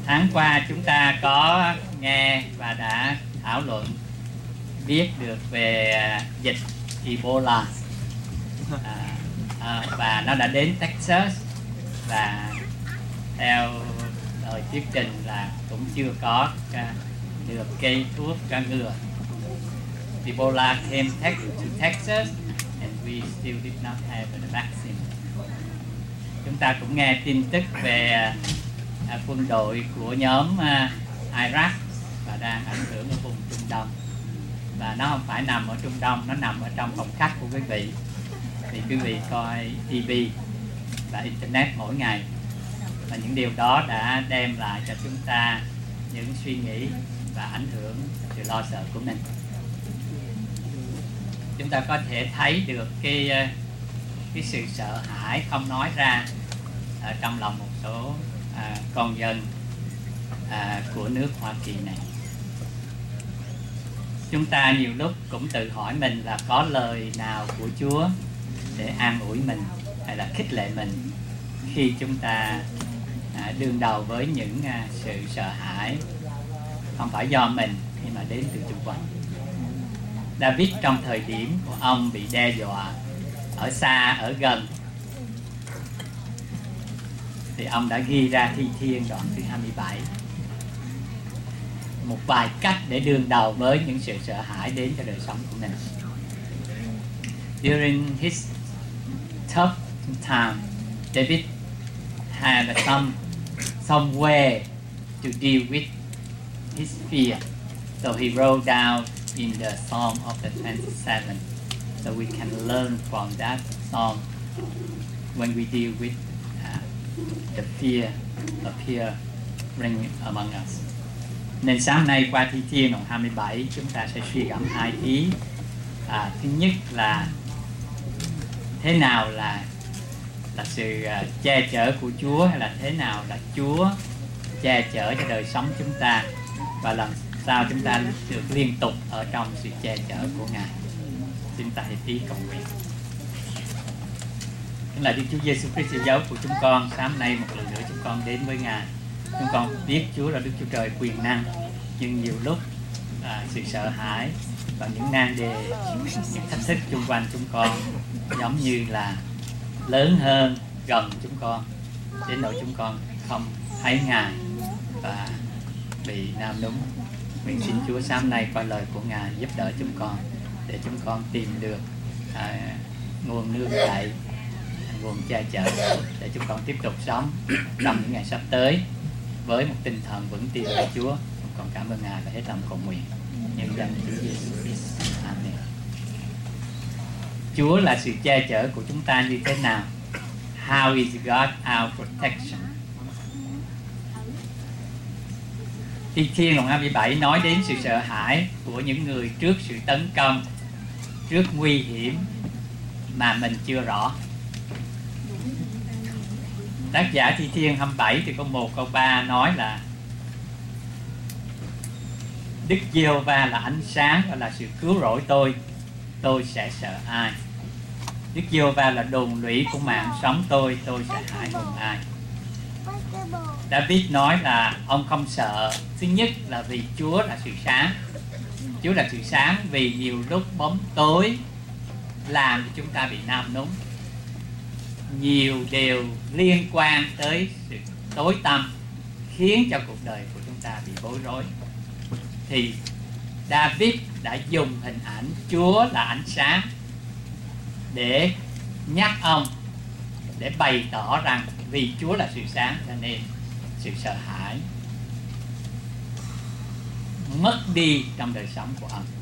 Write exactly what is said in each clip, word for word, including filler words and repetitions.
Tháng qua chúng ta có nghe và đã thảo luận biết được về dịch Ebola, à, à, và nó đã đến Texas, và theo lời thuyết trình là cũng chưa có được cây thuốc can ngừa. Ebola came to Texas and we still did not have the vaccine. Chúng ta cũng nghe tin tức về à, quân đội của nhóm à, Iraq và đang ảnh hưởng ở vùng Trung Đông, và nó không phải nằm ở Trung Đông, nó nằm ở trong phòng khách của quý vị. Thì quý vị coi ti vi và internet mỗi ngày, và những điều đó đã đem lại cho chúng ta những suy nghĩ và ảnh hưởng sự lo sợ của mình. Chúng ta có thể thấy được cái cái sự sợ hãi không nói ra ở trong lòng một số à, con dân à, của nước Hoa Kỳ này. Chúng ta nhiều lúc cũng tự hỏi mình là có lời nào của Chúa để an ủi mình hay là khích lệ mình khi chúng ta à, đương đầu với những à, sự sợ hãi không phải do mình nhưng mà đến từ xung quanh. David trong thời điểm của ông bị đe dọa ở xa ở gần thì ông đã ghi ra Thi Thiên đoạn thứ hai mươi bảy, một vài cách để đương đầu với những sự sợ hãi đến cho đời sống của mình. During his tough time, David had some some way to deal with his fear, so he wrote down in the Psalm of the twenty-seven, so we can learn from that psalm when we deal with uh, the fear appearing among us. Nên sáng nay qua Thi Thiên đoạn hai mươi bảy chúng ta sẽ suy gẫm hai ý. À, thứ nhất là thế nào là là sự uh, che chở của Chúa, hay là thế nào là Chúa che chở cho đời sống chúng ta, và làm sao chúng ta được liên tục ở trong sự che chở của Ngài. Chúng ta hãy tí cầu nguyện. Là Đức Chúa Giêsu Christ dấu của chúng con, sáng nay một lần nữa chúng con đến với Ngài. Chúng con biết Chúa là Đức Chúa Trời quyền năng, nhưng nhiều lúc à, sự sợ hãi và những nan đề, những thách thức xung quanh chúng con giống như là lớn hơn gần chúng con, đến nỗi chúng con không thấy Ngài và bị nam núng. Nguyện xin Chúa sáng nay qua lời của Ngài giúp đỡ chúng con để chúng con tìm được à, nguồn nương cậy, nguồn che chở để chúng con tiếp tục sống trong những ngày sắp tới với một tinh thần vững tin của Chúa. Chúng con cảm ơn Ngài và hết lòng cầu nguyện nhân danh Chúa Giêsu Christ. Amen. Chúa là sự che chở của chúng ta như thế nào? How is God our protection? Thi Thiên đoạn hai mươi bảy nói đến sự sợ hãi của những người trước sự tấn công, trước nguy hiểm mà mình chưa rõ. Tác giả Thi Thiên hai mươi bảy thì câu một câu ba nói là Đức Giê-hô-va là ánh sáng và là sự cứu rỗi tôi, tôi sẽ sợ ai? Đức Giê-hô-va là đồn lũy của mạng sống tôi, tôi sẽ hãi hùng ai? David nói là ông không sợ. Thứ nhất là vì Chúa là sự sáng. Chúa là sự sáng vì nhiều lúc bóng tối làm cho chúng ta bị nam núng. Nhiều điều liên quan tới sự tối tăm khiến cho cuộc đời của chúng ta bị bối rối. Thì David đã dùng hình ảnh Chúa là ánh sáng để nhắc ông, để bày tỏ rằng vì Chúa là sự sáng cho nên sự sợ hãi mất đi trong đời sống của ông.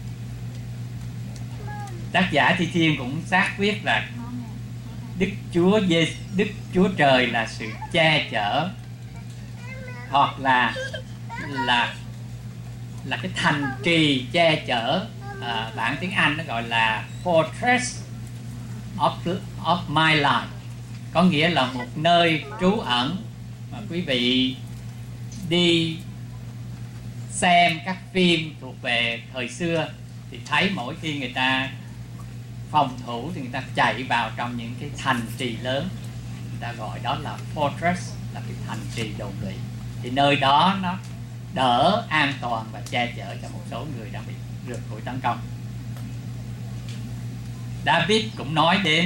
Tác giả Thi Thiên cũng xác quyết là Đức Chúa Giêsu, Đức Chúa Trời là sự che chở, hoặc là là là cái thành trì che chở. À, bản tiếng Anh nó gọi là fortress of, of my life, có nghĩa là một nơi trú ẩn. Mà quý vị đi xem các phim thuộc về thời xưa thì thấy mỗi khi người ta phòng thủ thì người ta chạy vào trong những cái thành trì lớn, người ta gọi đó là fortress, là cái thành trì đồn lũy. thì nơi đó nó đỡ an toàn và che chở cho một số người đang bị rượt đuổi tấn công. David cũng nói đến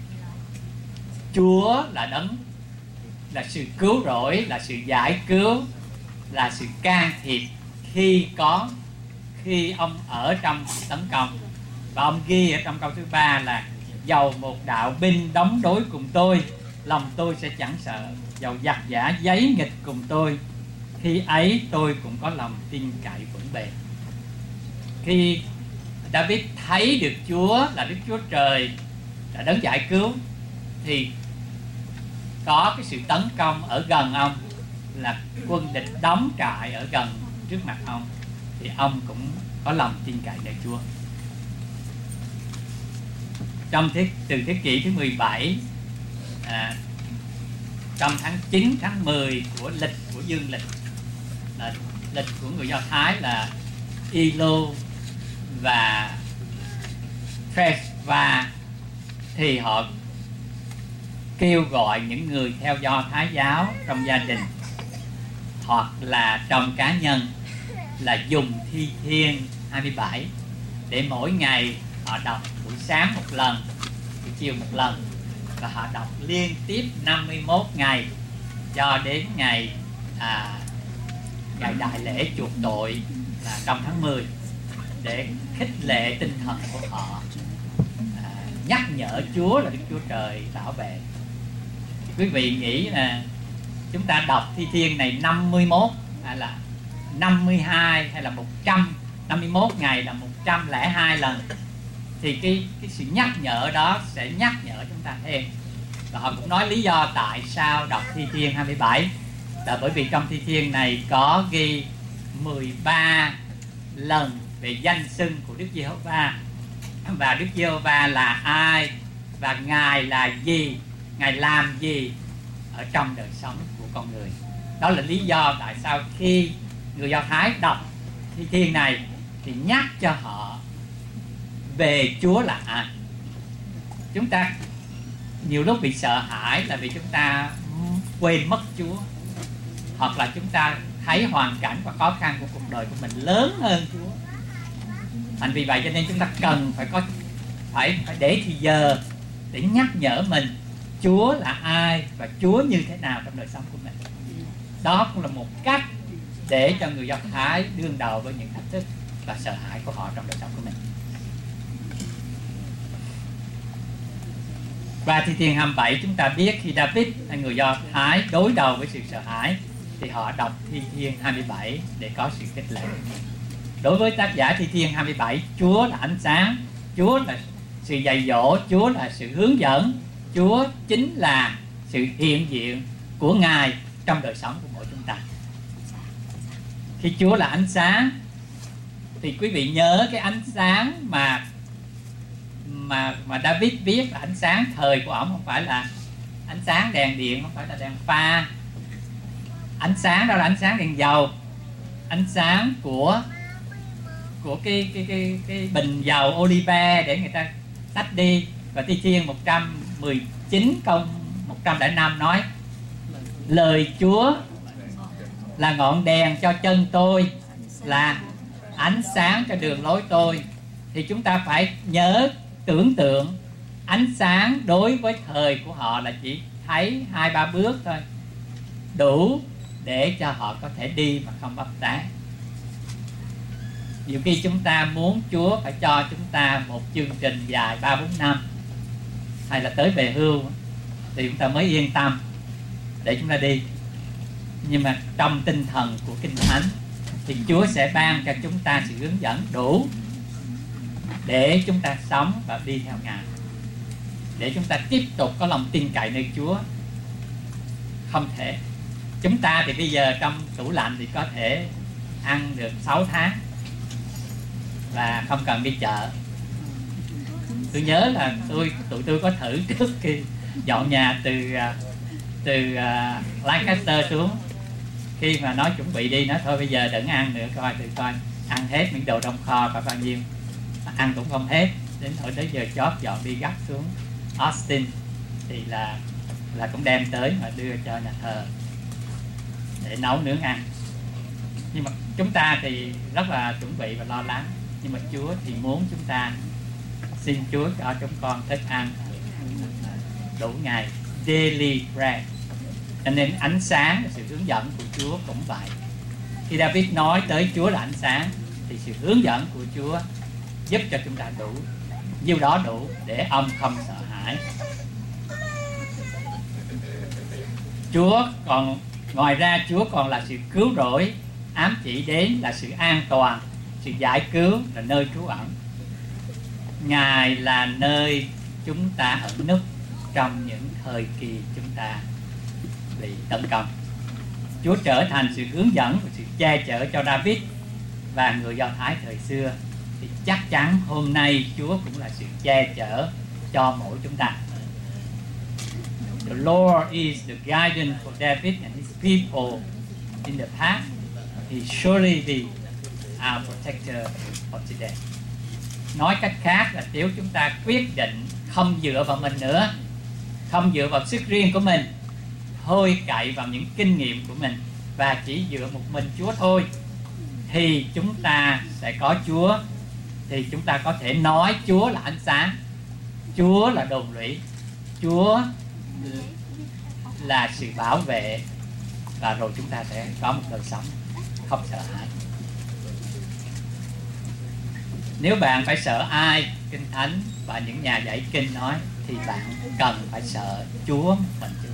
Chúa là đấng, là sự cứu rỗi, là sự giải cứu, là sự can thiệp khi có khi ông ở trong tấn công. Và ông ghi ở trong câu thứ ba là dầu một đạo binh đóng đối cùng tôi, lòng tôi sẽ chẳng sợ. Dầu giặc giả giấy nghịch cùng tôi, khi ấy tôi cũng có lòng tin cậy vững bền. Khi David thấy được Chúa là Đức Chúa Trời, là đấng giải cứu, thì có cái sự tấn công ở gần ông, là quân địch đóng trại ở gần trước mặt ông, thì ông cũng có lòng tin cậy nơi Chúa. Trong thế, từ thế kỷ thứ mười bảy, à, trong tháng chín, tháng mười của lịch của dương lịch, là lịch của người Do Thái là Elul và Teshuvah, thì họ kêu gọi những người theo Do Thái giáo trong gia đình hoặc là trong cá nhân là dùng Thi Thiên hai mươi bảy để mỗi ngày họ đọc buổi sáng một lần, buổi chiều một lần, và họ đọc liên tiếp năm mươi mốt ngày cho đến ngày à, ngày đại lễ chuộc tội là trong tháng mười, để khích lệ tinh thần của họ, à, nhắc nhở Chúa là Đức Chúa Trời bảo vệ. Thì quý vị nghĩ là chúng ta đọc Thi Thiên này năm mươi mốt hay là năm mươi hai hay là một trăm, năm mươi mốt ngày là một trăm lẻ hai lần, thì cái, cái sự nhắc nhở đó sẽ nhắc nhở chúng ta thêm. Và họ cũng nói lý do tại sao đọc Thi Thiên hai mươi bảy là bởi vì trong Thi Thiên này có ghi mười ba lần về danh xưng của Đức Giê-hô-va, và Đức Giê-hô-va là ai, và Ngài là gì, Ngài làm gì ở trong đời sống của con người. Đó là lý do tại sao khi người Do Thái đọc Thi Thiên này thì nhắc cho họ về Chúa là ai. Chúng ta nhiều lúc bị sợ hãi là vì chúng ta quên mất Chúa, hoặc là chúng ta thấy hoàn cảnh và khó khăn của cuộc đời của mình lớn hơn Chúa. Thành vì vậy cho nên chúng ta cần phải có phải phải để thì giờ để nhắc nhở mình Chúa là ai và Chúa như thế nào trong đời sống của mình. Đó cũng là một cách để cho người Do Thái đương đầu với những thách thức và sợ hãi của họ trong đời sống của mình. Và Thi Thiên hai mươi bảy chúng ta biết khi David hay người Do Thái đối đầu với sự sợ hãi thì họ đọc Thi Thiên hai mươi bảy để có sự khích lệ. Đối với tác giả Thi Thiên hai mươi bảy, Chúa là ánh sáng, Chúa là sự dạy dỗ, Chúa là sự hướng dẫn, Chúa chính là sự hiện diện của Ngài trong đời sống của mỗi chúng ta. Khi Chúa là ánh sáng thì quý vị nhớ cái ánh sáng mà mà mà David viết là ánh sáng thời của ổng, không phải là ánh sáng đèn điện, không phải là đèn pha. Ánh sáng đó là ánh sáng đèn dầu, ánh sáng của của cái cái cái cái bình dầu olive để người ta tách đi. Và Thi Thiên một trăm mười chín câu một trăm lẻ năm nói: lời Chúa là ngọn đèn cho chân tôi, là ánh sáng cho đường lối tôi. Thì chúng ta phải nhớ tưởng tượng ánh sáng đối với thời của họ là chỉ thấy hai ba bước thôi, đủ để cho họ có thể đi mà không bấp tán. Nhiều khi chúng ta muốn Chúa phải cho chúng ta một chương trình dài ba bốn năm hay là tới về hưu thì chúng ta mới yên tâm để chúng ta đi. Nhưng mà trong tinh thần của Kinh Thánh thì Chúa sẽ ban cho chúng ta sự hướng dẫn đủ để chúng ta sống và đi theo Ngài, để chúng ta tiếp tục có lòng tin cậy nơi Chúa. Không thể chúng ta thì bây giờ trong tủ lạnh thì có thể ăn được sáu tháng và không cần đi chợ. Tôi nhớ là tôi tụi tôi có thử trước khi dọn nhà từ từ uh, Lancaster xuống, khi mà nói chuẩn bị đi, nói thôi bây giờ đừng ăn nữa, coi từ coi ăn hết những đồ trong kho phải bao nhiêu. Ăn cũng không hết, đến hồi tới giờ chót dọn đi gấp xuống Austin thì là là cũng đem tới mà đưa cho nhà thờ để nấu nướng ăn. Nhưng mà chúng ta thì rất là chuẩn bị và lo lắng, nhưng mà Chúa thì muốn chúng ta xin Chúa cho chúng con thức ăn đủ ngày, daily bread. Cho nên ánh sáng, sự hướng dẫn của Chúa cũng vậy. Khi David nói tới Chúa là ánh sáng thì sự hướng dẫn của Chúa giúp cho chúng ta đủ, nhiêu đó đủ để ông không sợ hãi. Chúa còn ngoài ra Chúa còn là sự cứu rỗi, ám chỉ đến là sự an toàn, sự giải cứu là nơi trú ẩn. Ngài là nơi chúng ta ẩn núp trong những thời kỳ chúng ta bị tấn công. Chúa trở thành sự hướng dẫn và sự che chở cho David và người Do Thái thời xưa, thì chắc chắn hôm nay Chúa cũng là sự che chở cho mỗi chúng ta. The Lord is the guidance for David and his people in the past. He surely be our protector of today. Nói cách khác là nếu chúng ta quyết định không dựa vào mình nữa, không dựa vào sức riêng của mình, thôi cậy vào những kinh nghiệm của mình và chỉ dựa một mình Chúa thôi, thì chúng ta sẽ có Chúa. Thì chúng ta có thể nói Chúa là ánh sáng, Chúa là đồn lũy, Chúa là sự bảo vệ, và rồi chúng ta sẽ có một đời sống không sợ hãi. Nếu bạn phải sợ ai, Kinh Thánh và những nhà giải kinh nói, thì bạn cần phải sợ Chúa mình Chúa.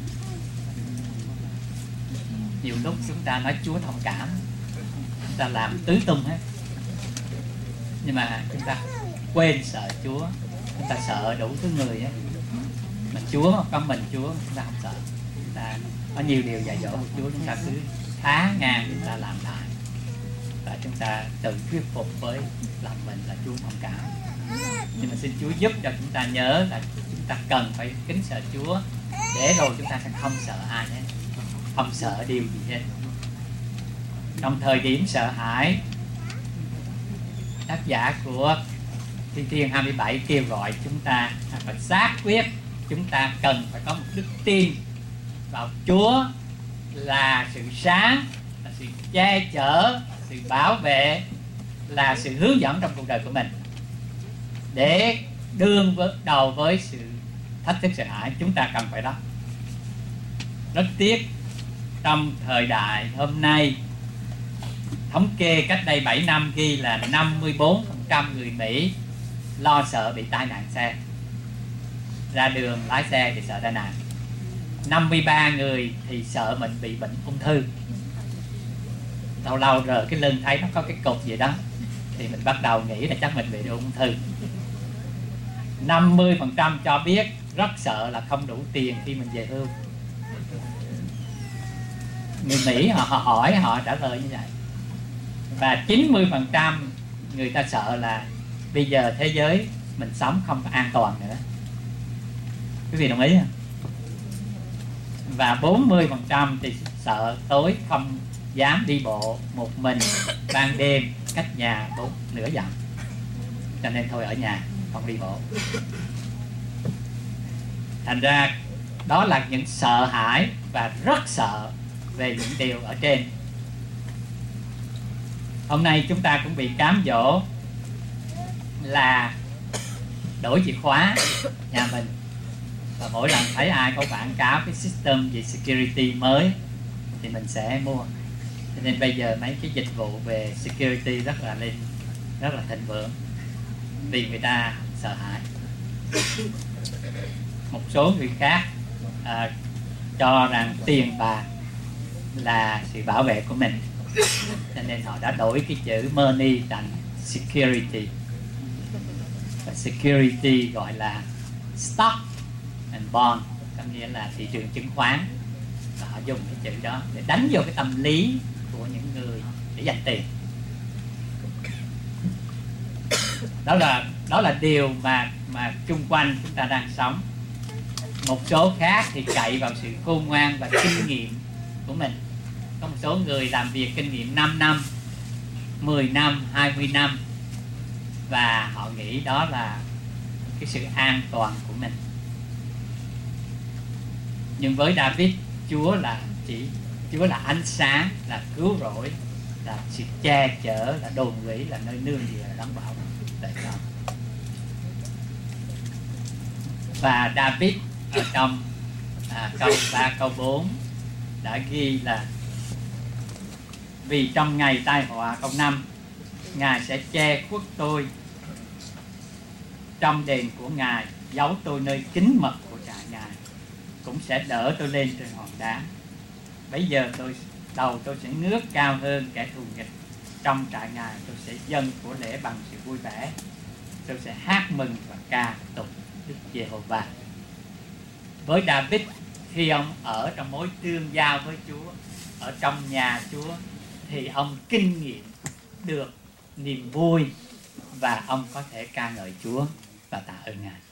Nhiều lúc chúng ta nói Chúa thông cảm, chúng ta làm tứ tung hết, nhưng mà chúng ta quên sợ Chúa. Chúng ta sợ đủ thứ người ấy. Mà Chúa, có mình Chúa chúng ta không sợ. Chúng ta có nhiều điều dạy dỗ của Chúa, chúng ta cứ thá ngang chúng ta làm lại, và chúng ta tự thuyết phục với lòng mình là Chúa thông cảm. Nhưng mà xin Chúa giúp cho chúng ta nhớ là chúng ta cần phải kính sợ Chúa, để rồi chúng ta sẽ không sợ ai hết, không sợ điều gì hết. Trong thời điểm sợ hãi, tác giả của Thi Thiên hai mươi bảy kêu gọi chúng ta phải xác quyết chúng ta cần phải có một đức tin vào Chúa là sự sáng, là sự che chở, sự bảo vệ, là sự hướng dẫn trong cuộc đời của mình, để đương đầu với sự thách thức sợ hãi. Chúng ta cần phải đó. Rất tiếc trong thời đại hôm nay, thống kê cách đây bảy năm ghi là năm mươi tư phần trăm người Mỹ lo sợ bị tai nạn xe. Ra đường lái xe thì sợ tai nạn. năm mươi ba người thì sợ mình bị bệnh ung thư. Lâu lâu rờ cái lưng thấy nó có cái cục gì đó thì mình bắt đầu nghĩ là chắc mình bị ung thư. năm mươi phần trăm cho biết rất sợ là không đủ tiền khi mình về hưu. Người Mỹ họ, họ hỏi, họ trả lời như vậy. Và chín mươi phần trăm người ta sợ là bây giờ thế giới mình sống không có an toàn nữa. Quý vị đồng ý không? Và bốn mươi phần trăm thì sợ tối không dám đi bộ một mình ban đêm cách nhà bốn nửa dặm, cho nên thôi ở nhà không đi bộ. Thành ra đó là những sợ hãi và rất sợ về những điều ở trên. Hôm nay chúng ta cũng bị cám dỗ là đổi chìa khóa nhà mình, và mỗi lần thấy ai có quảng cáo cái system về security mới thì mình sẽ mua. Cho nên bây giờ mấy cái dịch vụ về security rất là lên, rất là thịnh vượng, vì người ta sợ hãi. Một số người khác à, cho rằng tiền bạc là sự bảo vệ của mình, cho nên họ đã đổi cái chữ money thành security. Và security gọi là stock and bond, có nghĩa là thị trường chứng khoán. Và họ dùng cái chữ đó để đánh vô cái tâm lý của những người để dành tiền. Đó là đó là điều mà mà chung quanh chúng ta đang sống. Một số khác thì cậy vào sự khôn ngoan và kinh nghiệm của mình. Có một số người làm việc kinh nghiệm năm năm, mười năm, hai mươi năm, và họ nghĩ đó là cái sự an toàn của mình. Nhưng với David, Chúa là chỉ Chúa là ánh sáng, là cứu rỗi, là sự che chở, là đồn lũy, là nơi nương tựa đấng bảo vệ con. Và David ở trong à, câu ba câu bốn đã ghi là: vì trong ngày tai họa, câu năm, Ngài sẽ che khuất tôi trong đền của Ngài, giấu tôi nơi kín mật của trại Ngài, cũng sẽ đỡ tôi lên trên hòn đá. Bây giờ tôi đầu tôi sẽ ngước cao hơn kẻ thù nghịch. Trong trại Ngài tôi sẽ dâng của lễ bằng sự vui vẻ. Tôi sẽ hát mừng và ca tụng Đức Giê-hô-va. Với David, khi ông ở trong mối tương giao với Chúa, ở trong nhà Chúa, thì ông kinh nghiệm được niềm vui và ông có thể ca ngợi Chúa và tạ ơn Ngài.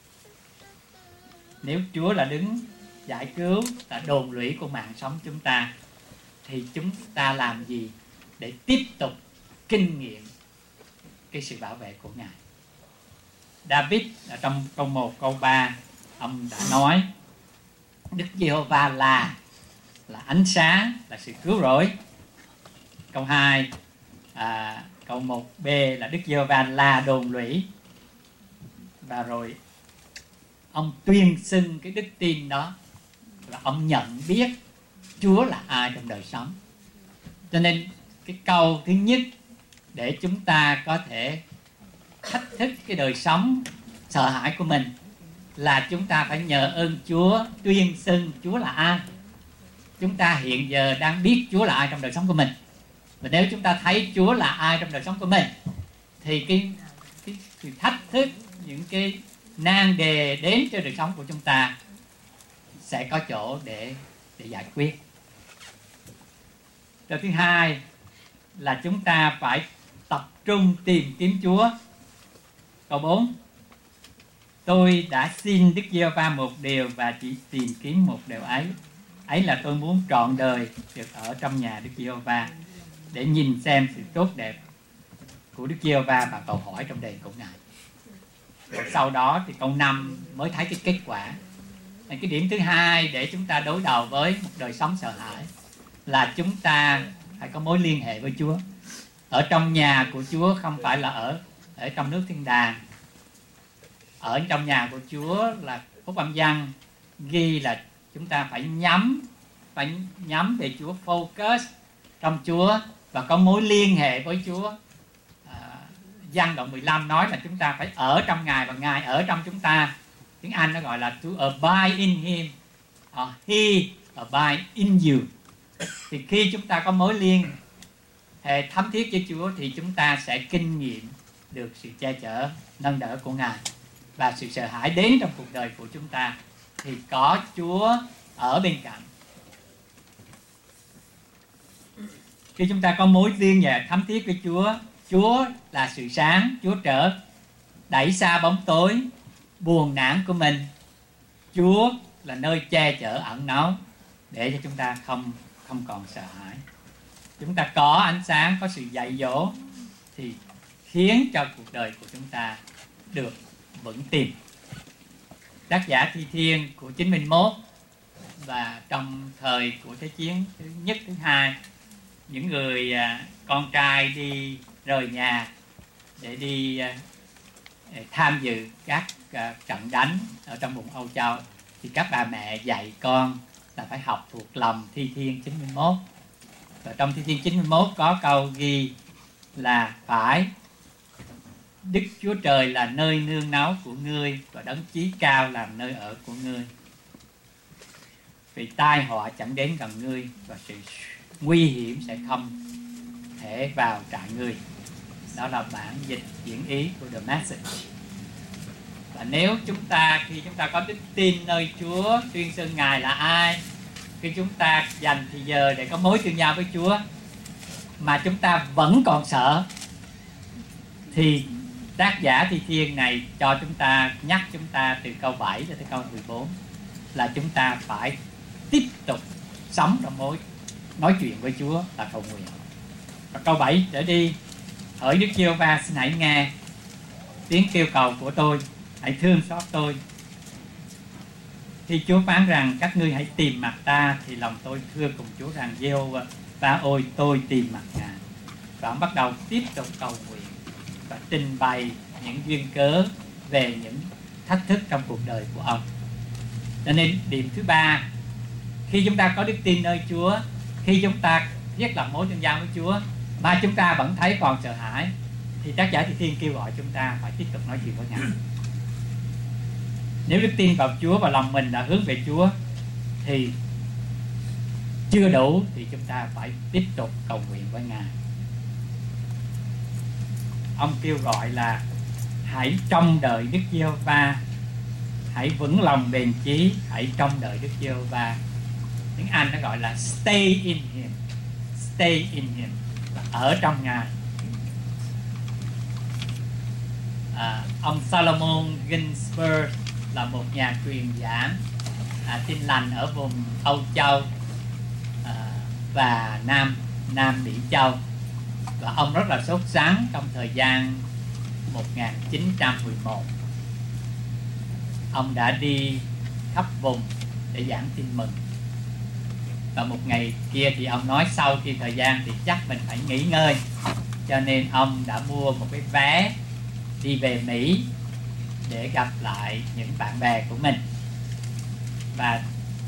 Nếu Chúa là đứng giải cứu, là đồn lũy của mạng sống chúng ta, thì chúng ta làm gì để tiếp tục kinh nghiệm cái sự bảo vệ của Ngài? David ở trong câu một, câu ba, ông đã nói Đức Giê-hô-va là là ánh sáng, là sự cứu rỗi. Câu hai, à, câu một b là Đức Giê-hô-va là đồn lũy. Và rồi ông tuyên xưng cái đức tin đó, và ông nhận biết Chúa là ai trong đời sống. Cho nên cái câu thứ nhất để chúng ta có thể thách thức cái đời sống sợ hãi của mình là chúng ta phải nhờ ơn Chúa tuyên xưng Chúa là ai. Chúng ta hiện giờ đang biết Chúa là ai trong đời sống của mình, và nếu chúng ta thấy Chúa là ai trong đời sống của mình, thì cái, cái, cái thách thức, những cái nan đề đến cho đời sống của chúng ta sẽ có chỗ để, để giải quyết. Rồi thứ hai là chúng ta phải tập trung tìm kiếm Chúa. Câu bốn, tôi đã xin Đức Giê-hô-va một điều và chỉ tìm kiếm một điều ấy. Ấy là tôi muốn trọn đời được ở trong nhà Đức Giê-hô-va để nhìn xem sự tốt đẹp của Đức Giê-hô-va và cầu hỏi trong đền của Ngài. Rồi sau đó thì câu năm mới thấy cái kết quả. Cái điểm thứ hai để chúng ta đối đầu với một đời sống sợ hãi là chúng ta phải có mối liên hệ với Chúa. Ở trong nhà của Chúa không phải là ở ở trong nước thiên đàng. Ở trong nhà của Chúa là Phúc Âm Văn ghi là chúng ta phải nhắm phải nhắm về Chúa, focus trong Chúa và có mối liên hệ với Chúa. à, Giăng đoạn mười lăm nói là chúng ta phải ở trong Ngài và Ngài ở trong chúng ta. Tiếng Anh nó gọi là to abide in Him, or He abide in you. Thì khi chúng ta có mối liên hệ thấm thiết với Chúa thì chúng ta sẽ kinh nghiệm được sự che chở, nâng đỡ của Ngài. Và sự sợ hãi đến trong cuộc đời của chúng ta thì có Chúa ở bên cạnh. Khi chúng ta có mối liên hệ thấm thiết với Chúa, Chúa là sự sáng, Chúa trở đẩy xa bóng tối, buồn nản của mình. Chúa là nơi che chở ẩn náu để cho chúng ta không không còn sợ hãi. Chúng ta có ánh sáng, có sự dạy dỗ thì khiến cho cuộc đời của chúng ta được vững tin. Tác giả Thi Thiên của chín mươi mốt và trong thời của Thế chiến thứ nhất, thứ hai, những người à, con trai đi rời nhà để đi à, để tham dự các à, trận đánh ở trong vùng Âu Châu, thì các bà mẹ dạy con là phải học thuộc lòng Thi Thiên chín mươi mốt. Và trong Thi Thiên chín mươi mốt có câu ghi là phải Đức Chúa Trời là nơi nương náu của ngươi và đấng chí cao làm nơi ở của ngươi. Vì tai họa chẳng đến gần ngươi và sự nguy hiểm sẽ không thể vào trại ngươi. Đó là bản dịch diễn ý của The Message. Và nếu chúng ta, khi chúng ta có đức tin nơi Chúa, tuyên xưng Ngài là ai, khi chúng ta dành thời giờ để có mối tương giao với Chúa mà chúng ta vẫn còn sợ, thì tác giả Thi Thiên này cho chúng ta, nhắc chúng ta từ câu bảy cho tới câu mười bốn là chúng ta phải tiếp tục sống trong mối nói chuyện với Chúa là cầu nguyện. Và câu bảy trở đi: hỡi Đức Giê-hô-va, xin hãy nghe tiếng kêu cầu của tôi, hãy thương xót tôi. Khi Chúa phán rằng các ngươi hãy tìm mặt ta, thì lòng tôi thưa cùng Chúa rằng Giê-hô-va ôi, tôi tìm mặt Ngài. Và ông bắt đầu tiếp tục cầu nguyện và trình bày những duyên cớ về những thách thức trong cuộc đời của ông. Cho nên điểm thứ ba, khi chúng ta có đức tin nơi Chúa, khi chúng ta thiết lập mối tương giao với Chúa mà chúng ta vẫn thấy còn sợ hãi, thì tác giả Thi Thiên kêu gọi chúng ta phải tiếp tục nói chuyện với Ngài. Nếu đức tin vào Chúa và lòng mình đã hướng về Chúa thì chưa đủ, thì chúng ta phải tiếp tục cầu nguyện với Ngài. Ông kêu gọi là hãy trông đợi Đức Giê-hô-va, hãy vững lòng bền chí, hãy trông đợi Đức Giê-hô-va. Tiếng Anh nó gọi là stay in Him, stay in Him, là ở trong Ngài. À, ông Solomon Ginsburg là một nhà truyền giảng à, tin lành ở vùng Âu Châu à, và Nam Nam Mỹ Châu, và ông rất là sốt sắng trong thời gian một nghìn chín trăm mười một. Ông đã đi khắp vùng để giảng tin mừng, và một ngày kia thì ông nói sau khi thời gian thì chắc mình phải nghỉ ngơi, cho nên ông đã mua một cái vé đi về Mỹ để gặp lại những bạn bè của mình. Và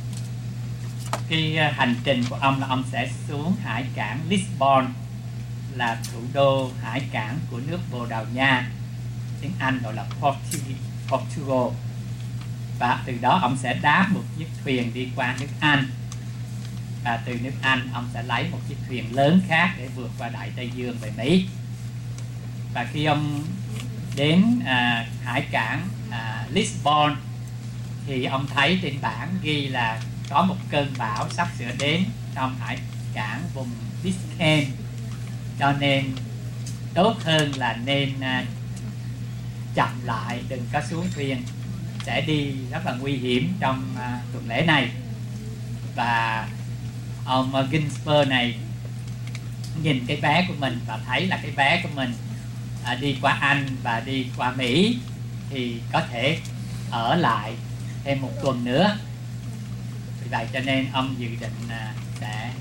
cái hành trình của ông là ông sẽ xuống hải cảng Lisbon, là thủ đô hải cảng của nước Bồ Đào Nha, tiếng Anh gọi là Portugal. Và từ đó ông sẽ đáp một chiếc thuyền đi qua nước Anh, và từ nước Anh ông sẽ lấy một chiếc thuyền lớn khác để vượt qua Đại Tây Dương về Mỹ. Và khi ông đến à, hải cảng à, Lisbon thì ông thấy trên bảng ghi là có một cơn bão sắp sửa đến trong hải cảng vùng Biscayne, cho nên tốt hơn là nên à, chậm lại, đừng có xuống thuyền, sẽ đi rất là nguy hiểm trong à, tuần lễ này. Và ông uh, Ginsburg này nhìn cái vé của mình và thấy là cái vé của mình à, đi qua Anh và đi qua Mỹ thì có thể ở lại thêm một tuần nữa. Vì vậy cho nên ông dự định à, sẽ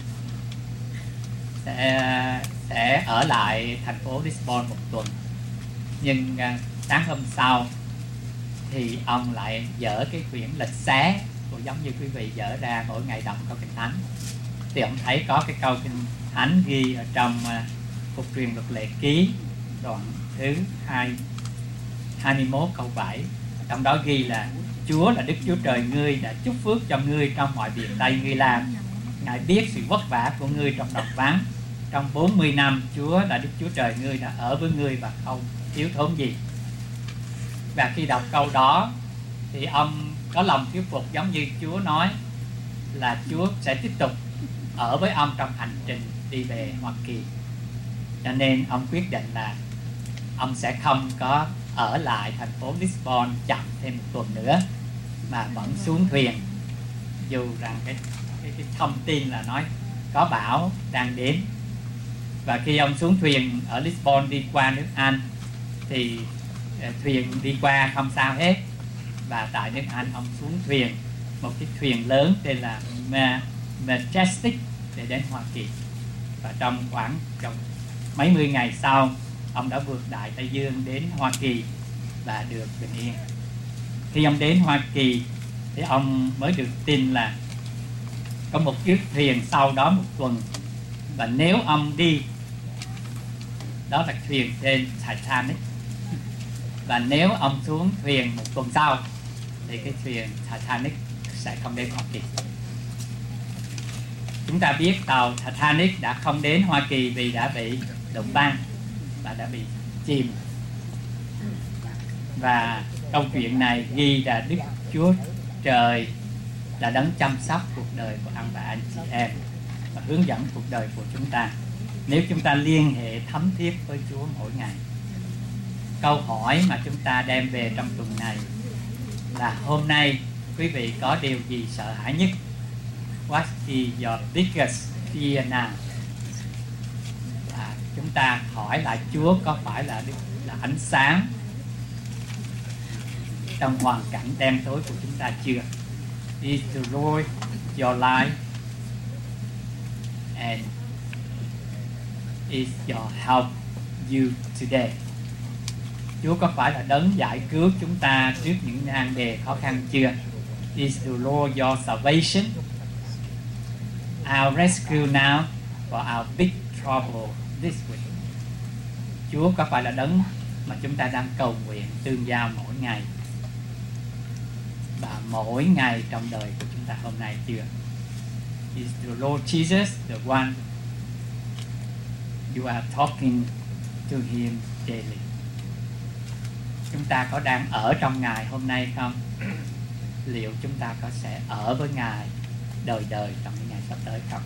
sẽ sẽ ở lại thành phố Lisbon một tuần. Nhưng à, sáng hôm sau thì ông lại dở cái quyển lịch xé, cũng giống như quý vị dở ra mỗi ngày đọc câu kinh thánh. Thì ông thấy có cái câu kinh thánh ghi ở trong uh, Phục truyền luật lệ ký đoạn thứ hai hai mươi mốt câu bảy. Trong đó ghi là Chúa là Đức Chúa Trời ngươi đã chúc phước cho ngươi trong mọi việc tay ngươi làm. Ngài biết sự vất vả của ngươi trong đồng vắng. Trong bốn mươi năm Chúa là Đức Chúa Trời ngươi đã ở với ngươi và không thiếu thốn gì. Và khi đọc câu đó thì ông có lòng thuyết phục, giống như Chúa nói là Chúa sẽ tiếp tục ở với ông trong hành trình đi về Hoa Kỳ. Cho nên ông quyết định là ông sẽ không có ở lại thành phố Lisbon chậm thêm một tuần nữa, mà vẫn xuống thuyền, dù rằng cái, cái, cái thông tin là nói có bão đang đến. Và khi ông xuống thuyền ở Lisbon đi qua nước Anh thì thuyền đi qua không sao hết. Và tại nước Anh ông xuống thuyền, một cái thuyền lớn tên là Majestic, để đến Hoa Kỳ. Và trong khoảng trong mấy mươi ngày sau, ông đã vượt Đại Tây Dương đến Hoa Kỳ và được bình yên. Khi ông đến Hoa Kỳ thì ông mới được tin là có một chiếc thuyền sau đó một tuần, và nếu ông đi, đó là thuyền tên Titanic, và nếu ông xuống thuyền một tuần sau thì cái thuyền Titanic sẽ không đến Hoa Kỳ. Chúng ta biết tàu Titanic đã không đến Hoa Kỳ vì đã bị đụng băng và đã bị chìm. Và câu chuyện này ghi là Đức Chúa Trời đã đấng chăm sóc cuộc đời của ông và anh chị em và hướng dẫn cuộc đời của chúng ta, nếu chúng ta liên hệ thấm thiết với Chúa mỗi ngày. Câu hỏi mà chúng ta đem về trong tuần này là: hôm nay quý vị có điều gì sợ hãi nhất? What is your biggest fear now? À, chúng ta hỏi lại Chúa có phải là là ánh sáng trong hoàn cảnh đen tối của chúng ta chưa? Is the Lord your life and is your help you today? Chúa có phải là đấng giải cứu chúng ta trước những nan đề khó khăn chưa? Is the Lord your salvation, our rescue now for our big trouble this week? Chúa có phải là đấng mà chúng ta đang cầu nguyện tương giao mỗi ngày và mỗi ngày trong đời của chúng ta hôm nay chưa? Is the Lord Jesus the one you are talking to him daily? Chúng ta có đang ở trong Ngài hôm nay không? Liệu chúng ta có sẽ ở với Ngài đời đời trong những ngày sắp tới không?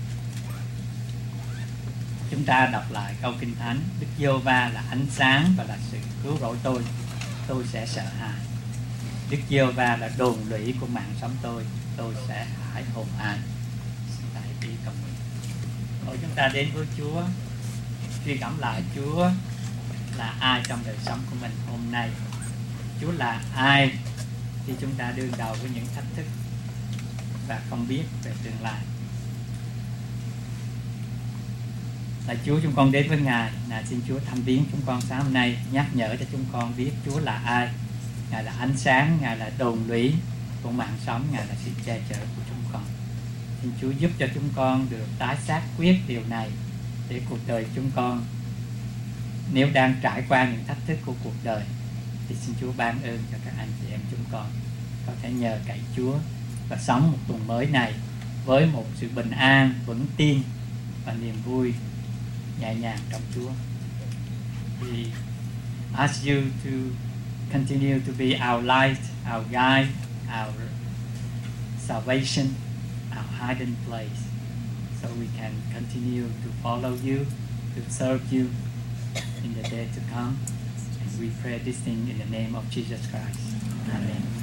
Chúng ta đọc lại câu Kinh Thánh: Đức Giê-hô-va là ánh sáng và là sự cứu rỗi tôi, tôi sẽ sợ hãi. Đức Giê-hô-va là đồn lũy của mạng sống tôi, tôi sẽ hãi hồn ai. Xin ta hãy đi cầu nguyện. Rồi chúng ta đến với Chúa, suy gẫm lại Chúa là ai trong đời sống của mình hôm nay. Chúa là ai khi chúng ta đương đầu với những thách thức và không biết về tương lai. Là Chúa, chúng con đến với Ngài, là xin Chúa thăm viếng chúng con sáng hôm nay, nhắc nhở cho chúng con biết Chúa là ai. Ngài là ánh sáng, Ngài là đồn lũy của mạng sống, Ngài là sự che chở của chúng con. Xin Chúa giúp cho chúng con được tái xác quyết điều này, để cuộc đời chúng con, nếu đang trải qua những thách thức của cuộc đời, thì xin Chúa ban ơn cho các anh chị em chúng con có thể nhờ cậy Chúa và sống một tuần mới này với một sự bình an, vững tin và niềm vui nhẹ nhàng trong Chúa. We ask you to continue to be our light, our guide, our salvation, our hiding place, so we can continue to follow you, to serve you in the day to come. And we pray this thing in the name of Jesus Christ. Amen.